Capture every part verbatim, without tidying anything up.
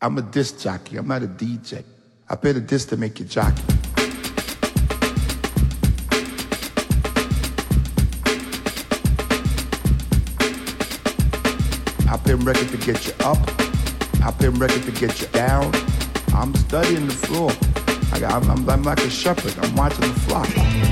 I'm a disc jockey. I'm not a D J. I play the disc to make you jockey. I play record to get you up. I play record to get you down. I'm studying the floor. I, I'm, I'm, I'm like a shepherd. I'm watching the flock.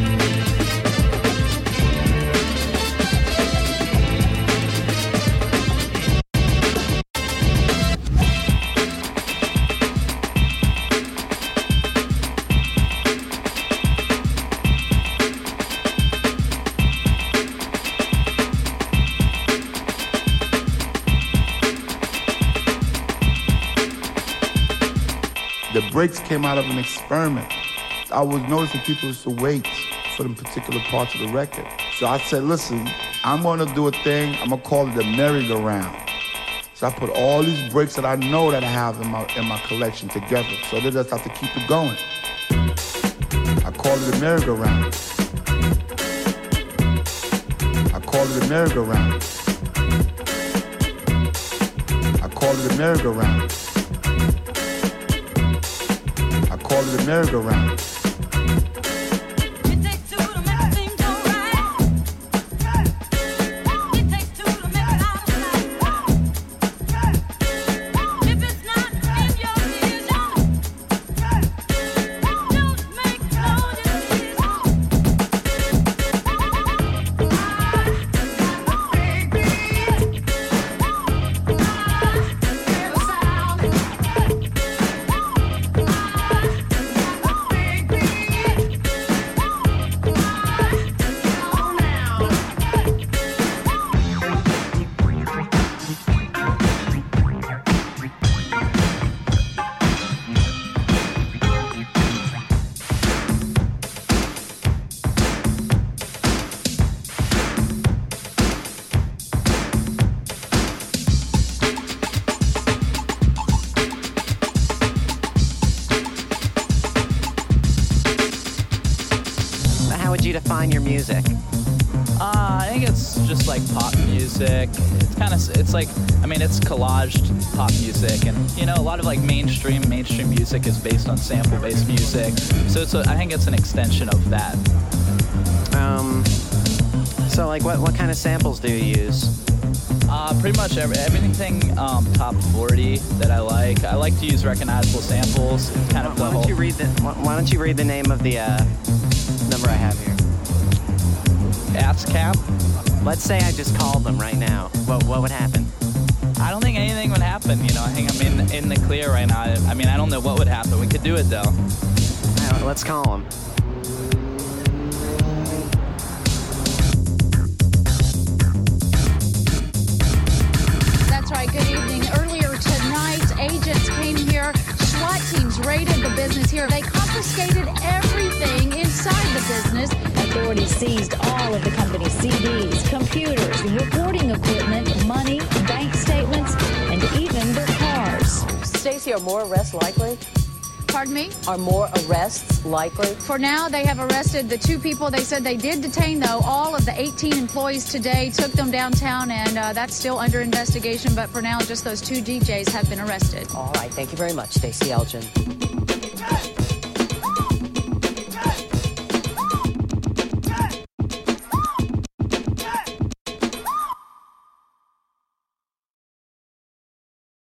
The breaks came out of an experiment. I was noticing people used to wait for them particular parts of the record. So I said, listen, I'm gonna do a thing, I'm gonna call it the merry-go-round. So I put all these breaks that I know that I have in my in my collection together. So they just have to keep it going. I call it the merry-go-round. I call it the merry-go-round. I call it the merry-go-round. Call it a merry-go-round. Define your music? Uh, I think it's just like pop music. It's kind of, it's like, I mean, it's collaged pop music, and you know, a lot of like mainstream, mainstream music is based on sample-based music. So it's, a, I think it's an extension of that. Um, so like, what what kind of samples do you use? Uh, pretty much every, everything um, top forty that I like. I like to use recognizable samples. It's kind why, of the why whole. Don't you read the, why, why don't you read the name of the uh, number I have here? ASCAP. Let's say I just called them right now. What what would happen? I don't think anything would happen. You know, I think I'm in in the clear right now. I mean, I don't know what would happen. We could do it though. All right, let's call them. That's right. Good evening. Earlier tonight, agents came here. SWAT teams raided the business here. They confiscated everything inside the business. Authorities seized all of the company's C Ds, computers, recording equipment, money, bank statements, and even their cars. Stacey, are more arrests likely? Pardon me? Are more arrests likely? For now, they have arrested the two people. They said they did detain, though, all of the eighteen employees today, took them downtown, and uh, that's still under investigation. But for now, just those two D Js have been arrested. All right. Thank you very much, Stacey Elgin.